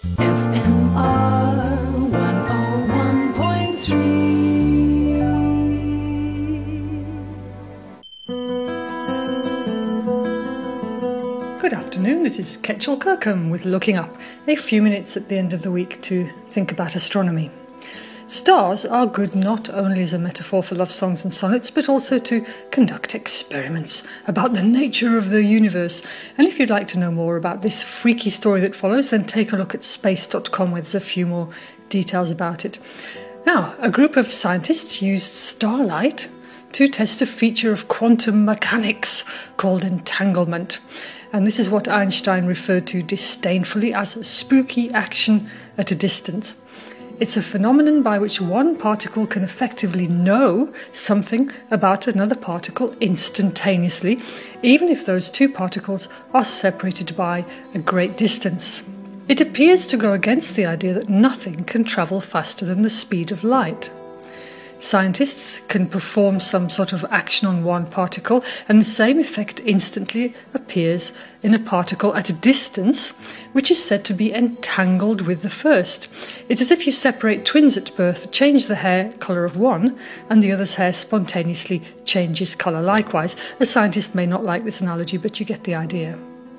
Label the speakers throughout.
Speaker 1: FMR 101.3.
Speaker 2: Good afternoon, this is Ketchel Kirkham with Looking Up, a few minutes at the end of the week to think about astronomy. Stars are good not only as a metaphor for love songs and sonnets, but also to conduct experiments about the nature of the universe. And if you'd like to know more about this freaky story that follows, then take a look at space.com where there's a few more details about it. Now, a group of scientists used starlight to test a feature of quantum mechanics called entanglement. And this is what Einstein referred to disdainfully as spooky action at a distance. It's a phenomenon by which one particle can effectively know something about another particle instantaneously, even if those two particles are separated by a great distance. It appears to go against the idea that nothing can travel faster than the speed of light. Scientists can perform some sort of action on one particle, and the same effect instantly appears in a particle at a distance, which is said to be entangled with the first. It's as if you separate twins at birth, change the hair colour of one, and the other's hair spontaneously changes colour likewise. A scientist may not like this analogy, but you get the idea.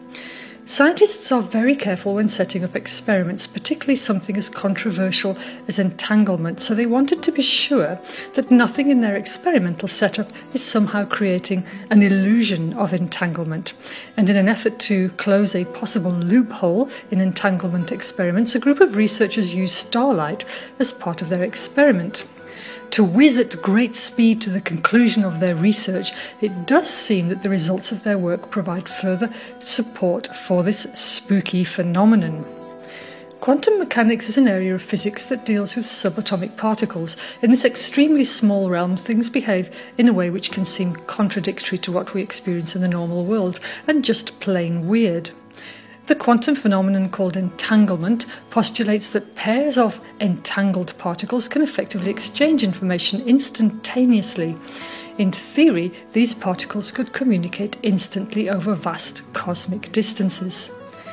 Speaker 2: Scientists are very careful when setting up experiments, particularly something as controversial as entanglement, so they wanted to be sure that nothing in their experimental setup is somehow creating an illusion of entanglement. And in an effort to close a possible loophole in entanglement experiments, a group of researchers used starlight as part of their experiment. To whiz at great speed to the conclusion of their research, it does seem that the results of their work provide further support for this spooky phenomenon. Quantum mechanics is an area of physics that deals with subatomic particles. In this extremely small realm, things behave in a way which can seem contradictory to what we experience in the normal world, and just plain weird. The quantum phenomenon called entanglement postulates that pairs of entangled particles can effectively exchange information instantaneously. In theory, these particles could communicate instantly over vast cosmic distances.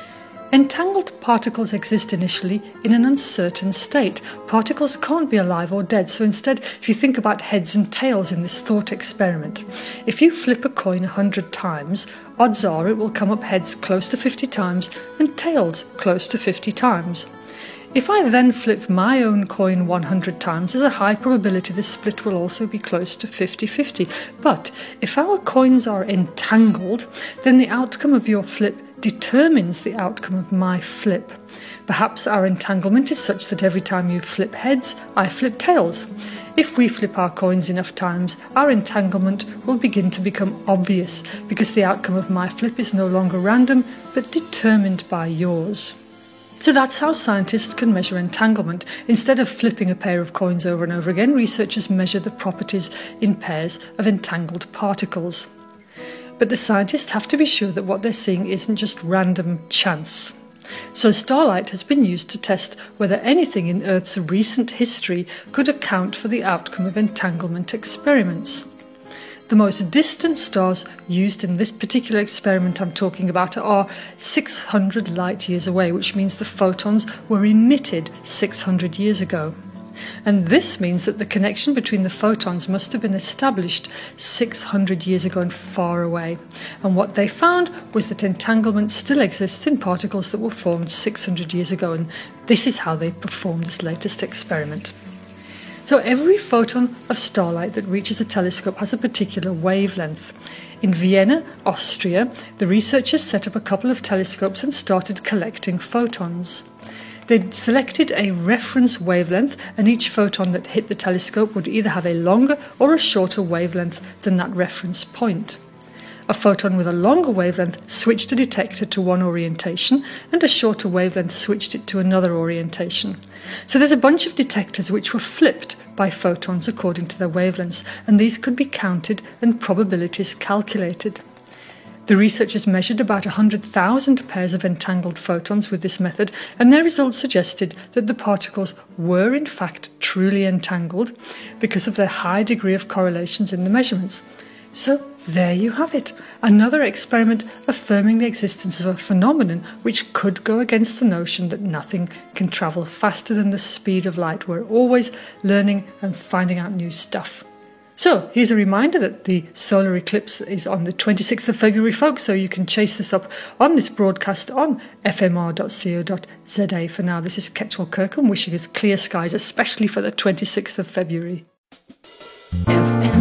Speaker 2: Entangled particles exist initially in an uncertain state. Particles can't be alive or dead, so instead, if you think about heads and tails in this thought experiment, if you flip a coin 100 times, odds are it will come up heads close to 50 times and tails close to 50 times. If I then flip my own coin 100 times, there's a high probability the split will also be close to 50-50. But if our coins are entangled, then the outcome of your flip determines the outcome of my flip. Perhaps our entanglement is such that every time you flip heads, I flip tails. If we flip our coins enough times, our entanglement will begin to become obvious, because the outcome of my flip is no longer random, but determined by yours. So that's how scientists can measure entanglement. Instead of flipping a pair of coins over and over again, researchers measure the properties in pairs of entangled particles. But the scientists have to be sure that what they're seeing isn't just random chance. So starlight has been used to test whether anything in Earth's recent history could account for the outcome of entanglement experiments. The most distant stars used in this particular experiment I'm talking about are 600 light years away, which means the photons were emitted 600 years ago. And this means that the connection between the photons must have been established 600 years ago and far away. And what they found was that entanglement still exists in particles that were formed 600 years ago, and this is how they performed this latest experiment. So every photon of starlight that reaches a telescope has a particular wavelength. In Vienna, Austria, the researchers set up a couple of telescopes and started collecting photons. They'd selected a reference wavelength, and each photon that hit the telescope would either have a longer or a shorter wavelength than that reference point. A photon with a longer wavelength switched a detector to one orientation, and a shorter wavelength switched it to another orientation. So there's a bunch of detectors which were flipped by photons according to their wavelengths, and these could be counted and probabilities calculated. The researchers measured about 100,000 pairs of entangled photons with this method, and their results suggested that the particles were in fact truly entangled because of their high degree of correlations in the measurements. So There you have it, another experiment affirming the existence of a phenomenon which could go against the notion that nothing can travel faster than the speed of light. We're always learning and finding out new stuff. So here's a reminder that the solar eclipse is on the 26th of February, folks, so you can chase this up on this broadcast on fmr.co.za. For now, this is Ketchel Kirkham wishing us clear skies, especially for the 26th of February.
Speaker 1: FM